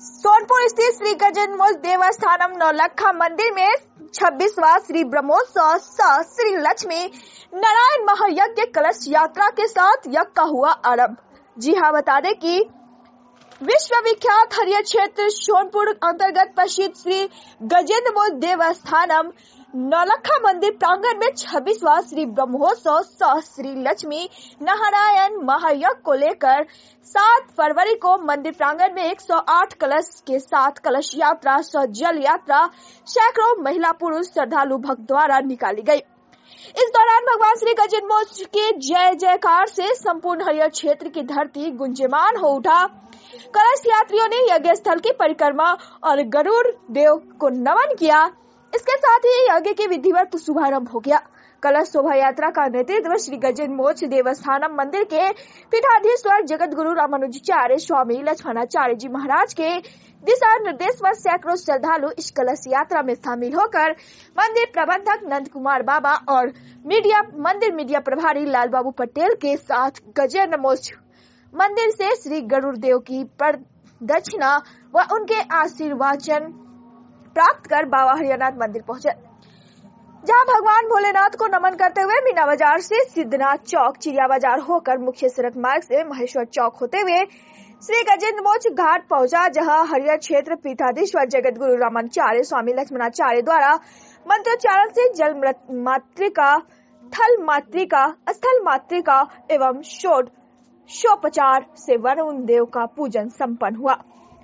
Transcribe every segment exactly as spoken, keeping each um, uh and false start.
सोनपुर स्थित श्री गजेंद्र देवस्थानम नौलखा मंदिर में छब्बीसवां श्री ब्रह्मोत्सव सह श्री लक्ष्मी नारायण महायज्ञ कलश यात्रा के साथ यज्ञ का हुआ आरंभ। जी हाँ, बता दें कि विश्व विख्यात हरियर क्षेत्र सोनपुर अंतर्गत प्रसिद्ध श्री गजेंद्र देवस्थानम नौलखा मंदिर प्रांगण में छब्बीसवां श्री ब्रह्मोत्सव सह श्री लक्ष्मी नारायण महायज्ञ को लेकर सात फरवरी को मंदिर प्रांगण में एक सौ आठ कलश के साथ कलश यात्रा सह जल यात्रा सैकड़ों महिला पुरुष श्रद्धालु भक्त द्वारा निकाली गई। इस दौरान भगवान श्री गजेंद्र के जय जयकार से संपूर्ण हरियर क्षेत्र की धरती गुंजयमान हो उठा। कलश यात्रियों ने यज्ञ स्थल की परिक्रमा और गरुड़ देव को नमन किया। इसके साथ ही यज्ञ के विधिवत शुभारंभ हो गया। कलश शोभा यात्रा का नेतृत्व श्री गजेंद्र देवस्थानम मंदिर के पीठाधीश्वर जगत गुरु रामानुजाचार्य स्वामी लक्ष्मणाचार्य जी महाराज के दिशा निर्देश पर सैकड़ों श्रद्धालु इस कलश यात्रा में शामिल होकर मंदिर प्रबंधक नंद कुमार बाबा और मीडिया मंदिर मीडिया प्रभारी लाल बाबू पटेल के साथ गजेंद्र मंदिर से श्री गरुड़ देव की प्रदक्षिणा व उनके आशीर्वाचन प्राप्त कर बाबा हरियानाथ मंदिर पहुंचे, जहां भगवान भोलेनाथ को नमन करते हुए मीना बाजार से सिद्धनाथ चौक चिड़िया बाजार होकर मुख्य सड़क मार्ग से महेश्वर चौक होते हुए श्री गजेंद्र घाट पहुंचा, जहां हरियर क्षेत्र पीठाधीश्वर जगत गुरु रामानुजाचार्य स्वामी लक्ष्मणाचार्य द्वारा मंत्रोच्चारण से जल मातृका, थल मातृका, स्थल मातृका एवं षोड शोपचार से वरुण देव का पूजन संपन्न हुआ।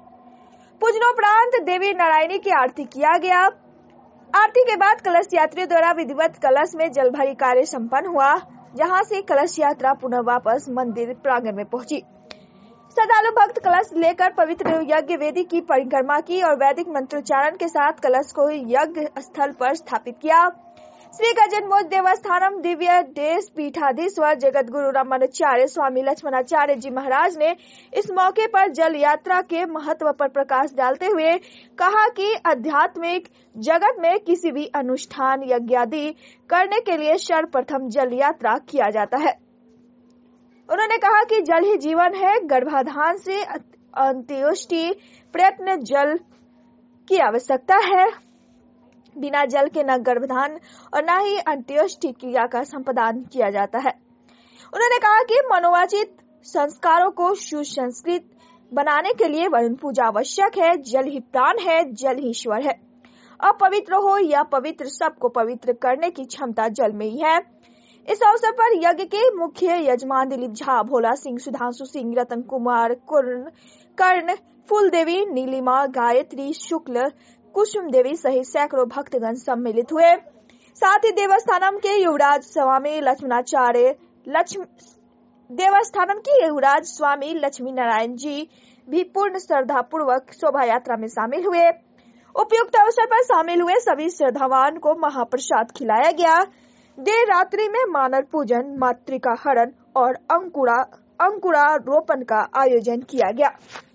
पूजनोपरांत देवी नारायणी की आरती किया गया। आरती के बाद कलश यात्रियों द्वारा विधिवत कलश में जल भरी कार्य संपन्न हुआ, जहां से कलश यात्रा पुनः वापस मंदिर प्रांगण में पहुंची। श्रद्धालु भक्त कलश लेकर पवित्र यज्ञ वेदी की परिक्रमा की और वैदिक मंत्रोच्चारण के साथ कलश को यज्ञ स्थल पर स्थापित किया। श्री गजेंद्र देवस्थानम दिव्य देश पीठाधीश्वर जगत गुरु रामानुजाचार्य स्वामी लक्ष्मणाचार्य जी महाराज ने इस मौके पर जल यात्रा के महत्व पर प्रकाश डालते हुए कहा कि आध्यात्मिक जगत में किसी भी अनुष्ठान यज्ञ आदि करने के लिए सर्वप्रथम जल यात्रा किया जाता है। उन्होंने कहा कि जल ही जीवन है। गर्भाधान से अंत्योष्टि प्रयत्न जल की आवश्यकता है। बिना जल के न गर्भधान और न ही अंत्योष्टि क्रिया का संपादन किया जाता है। उन्होंने कहा कि मनोवाचित संस्कारों को सुसंस्कृत बनाने के लिए वरुण पूजा आवश्यक है। जल ही प्राण है, जल ही ईश्वर है। अपवित्र हो या पवित्र, सबको पवित्र करने की क्षमता जल में ही है। इस अवसर पर यज्ञ के मुख्य यजमान दिलीप झा, भोला सिंह, सुधांशु सिंह, रतन कुमार, कर्ण, फूल देवी, नीलिमा, गायत्री शुक्ल, कुसुम देवी सहित सैकड़ों भक्तगण सम्मिलित हुए। साथ ही देवस्थानम के युवराज स्वामी लक्ष्मणाचार्य लक्ष्मी देवस्थानम के युवराज स्वामी लक्ष्मी नारायण जी भी पूर्ण श्रद्धा पूर्वक शोभा यात्रा में शामिल हुए। उपयुक्त अवसर पर शामिल हुए सभी श्रद्धावान को महाप्रसाद खिलाया गया। देर रात्रि में मानव पूजन, मातृका हरण और अंकुरा अंकुरारोपण का आयोजन किया गया।